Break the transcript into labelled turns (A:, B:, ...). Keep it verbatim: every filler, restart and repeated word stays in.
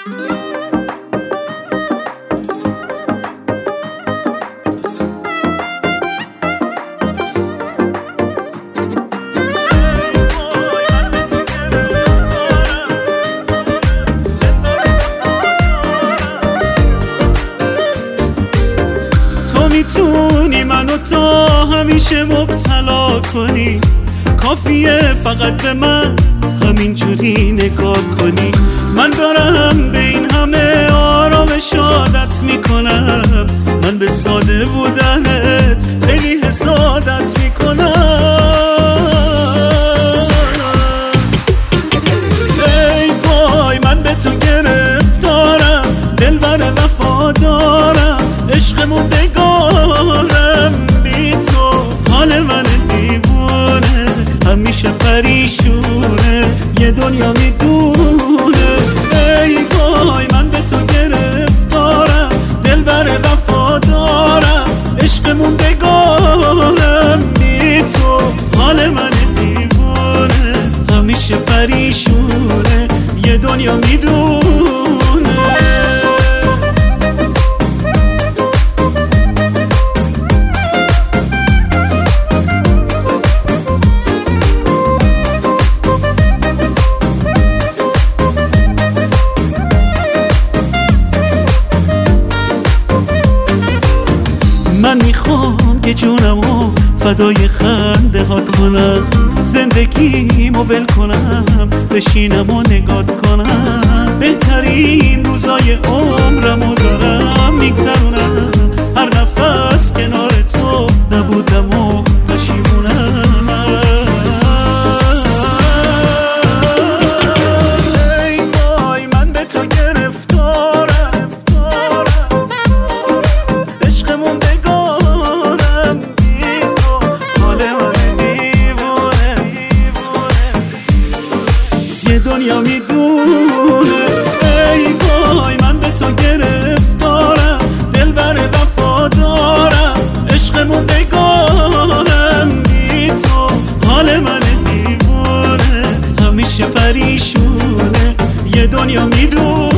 A: میتونی منو تا همیشه مبتلا کنی، کافیه فقط به من همینجوری نگاه کنی. من دارم به این همه آرامش عادت میکنم، من به ساده بودنت خیلی حسادت میکنم. ای وای من به تو گرفتارم، دلبر وفادارم، عشق موندگارم بی تو، حال من دیوونه همیشه پریشونه، یه دنیا میدونه. ای وای من به تو گرفتارم، دلبر وفادارم، عشق موندگارم بی تو، حال من دیوونه همیشه پریشونه، یه دنیا میدونه. من میخوام که جونمو فدای خنده هات کنم، زندگیمو ول کنم، بشینم و نگات کنم. بهترین روزای عمرمو دارم میگذرونم، هر نفس کنار تو نبودم و پشیمونم. ای وای من به تو گرفتارم، عشق موندگارم بی تو، حال من دیوونه، یه دنیا میدونه. ای وای من به تو گرفتارم، دلبر وفادارم، عشق موندگارم بی تو، حال من دیوونه همیشه پریشونه، یه دنیا میدونه.